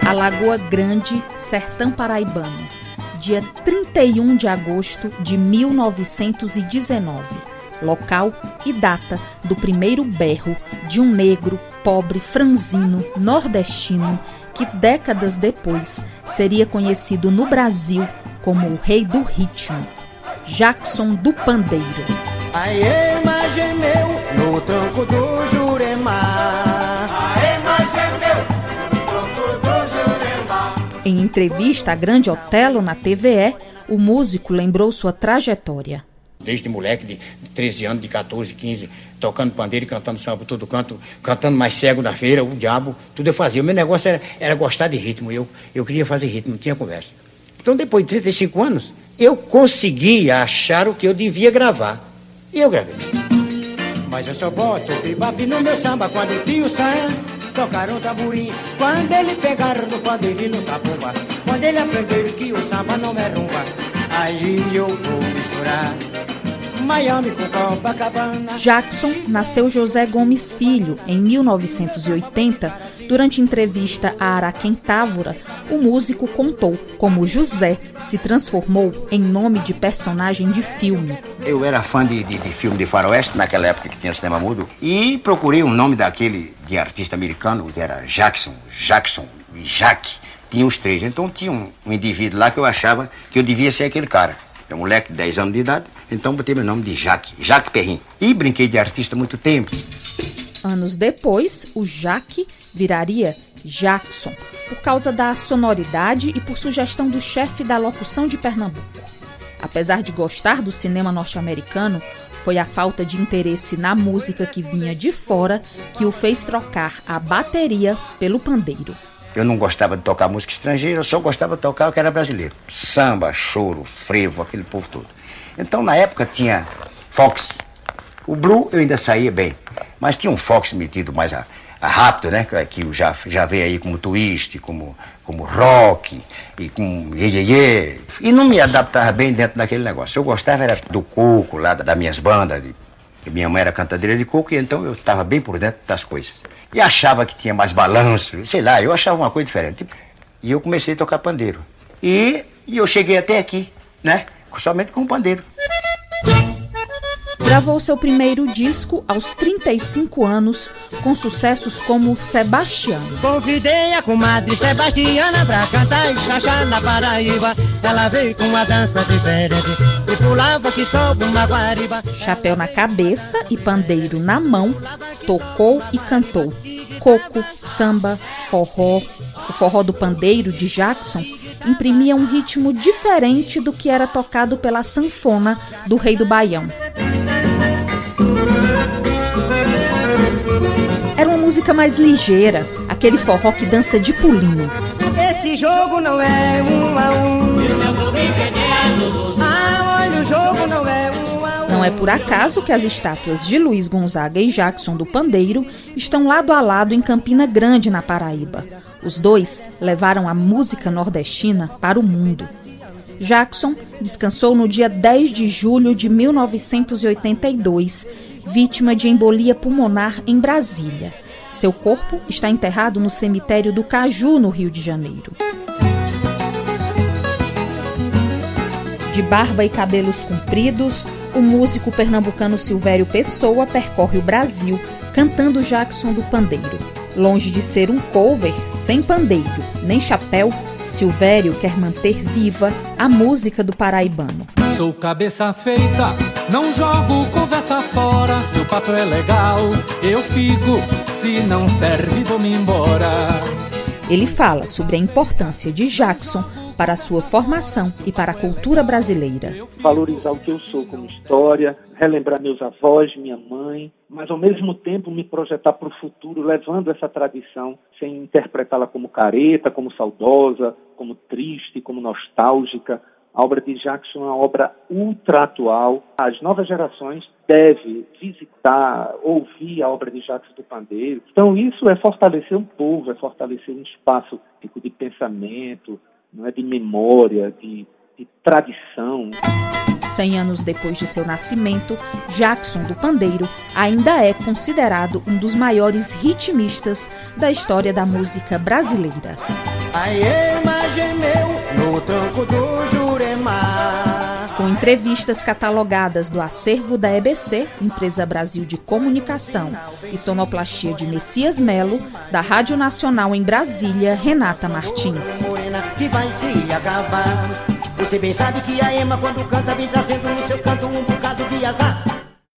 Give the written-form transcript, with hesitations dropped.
Alagoa Grande, sertão paraibano, dia 31 de agosto de 1919, local e data do primeiro berro de um negro, pobre, franzino, nordestino, que décadas depois seria conhecido no Brasil como o rei do ritmo, Jackson do Pandeiro. Aê, mas gemeu no tronco do Jurema. Aê, mas gemeu no tronco do Jurema. Em entrevista à Grande Otelo na TVE, o músico lembrou sua trajetória. Desde moleque de 13 anos, de 14, 15, tocando pandeiro e cantando samba por todo canto, cantando mais cego na feira, o diabo, tudo eu fazia. O meu negócio era gostar de ritmo, eu queria fazer ritmo, não tinha conversa. Então, depois de 35 anos, eu consegui achar o que eu devia gravar. E eu gravei. Mas eu só boto o bebop no meu samba quando o tio Sam tocaram o tamborim. Quando ele pegaram no pandeiro e no sabumba, quando ele aprendeu que o samba não é rumba, aí eu vou misturar Miami com Copacabana. Jackson nasceu José Gomes Filho em 1980. Durante entrevista a Araquém Távora, o músico contou como José se transformou em nome de personagem de filme. Eu era fã de filme de faroeste, naquela época que tinha cinema mudo, e procurei um nome daquele de artista americano, que era Jackson e Jack. Tinha os três, então tinha um indivíduo lá que eu achava que eu devia ser aquele cara. É um moleque de 10 anos de idade, então botei meu nome de Jacques Perrin. E brinquei de artista há muito tempo. Anos depois, o Jaque viraria Jackson, por causa da sonoridade e por sugestão do chefe da locução de Pernambuco. Apesar de gostar do cinema norte-americano, foi a falta de interesse na música que vinha de fora que o fez trocar a bateria pelo pandeiro. Eu não gostava de tocar música estrangeira, eu só gostava de tocar o que era brasileiro. Samba, choro, frevo, aquele povo todo. Então, na época, tinha fox. O blue eu ainda saía bem, mas tinha um fox metido mais a rápido, né? Que já veio aí como twist, como rock, e com iê. E não me adaptava bem dentro daquele negócio. Eu gostava era do coco, lá das minhas bandas. Minha mãe era cantadeira de coco, e então eu estava bem por dentro das coisas. E achava que tinha mais balanço, sei lá, eu achava uma coisa diferente. E eu comecei a tocar pandeiro. E eu cheguei até aqui, né? Somente com o pandeiro. Gravou seu primeiro disco aos 35 anos, com sucessos como Sebastiano. Convidei a comadre Sebastiana pra cantar e chachar na Paraíba. Ela veio com uma dança diferente e pulava que só uma guariba. Chapéu na cabeça e pandeiro na mão, tocou e cantou coco, samba, forró. O forró do pandeiro de Jackson imprimia um ritmo diferente do que era tocado pela sanfona do Rei do Baião. Era uma música mais ligeira, aquele forró que dança de pulinho. Esse jogo não é 1 a 1. Olha, o jogo não é 1 a 1. Não é por acaso que as estátuas de Luiz Gonzaga e Jackson do Pandeiro estão lado a lado em Campina Grande, na Paraíba. Os dois levaram a música nordestina para o mundo. Jackson descansou no dia 10 de julho de 1982, vítima de embolia pulmonar em Brasília. Seu corpo está enterrado no cemitério do Caju, no Rio de Janeiro. De barba e cabelos compridos, o músico pernambucano Silvério Pessoa percorre o Brasil cantando Jackson do Pandeiro. Longe de ser um cover, sem pandeiro, nem chapéu, Silvério quer manter viva a música do paraibano. Sou cabeça feita, não jogo conversa fora. Seu papo é legal, eu fico, se não serve vou-me embora. Ele fala sobre a importância de Jackson para a sua formação e para a cultura brasileira. Valorizar o que eu sou como história, relembrar meus avós, minha mãe, mas ao mesmo tempo me projetar para o futuro, levando essa tradição, sem interpretá-la como careta, como saudosa, como triste, como nostálgica. A obra de Jackson é uma obra ultra atual. As novas gerações devem visitar, ouvir a obra de Jackson do Pandeiro. Então isso é fortalecer um povo, é fortalecer um espaço de pensamento, não é, de memória, de tradição. 100 anos depois de seu nascimento, Jackson do Pandeiro ainda é considerado um dos maiores ritmistas da história da música brasileira. A ema gemeu no tronco do Juremar. Com entrevistas catalogadas do acervo da EBC, Empresa Brasil de Comunicação, e sonoplastia de Messias Melo, da Rádio Nacional em Brasília, Renata Martins. Que vai se acabar. Você bem sabe que a ema, quando canta, vem trazendo no seu canto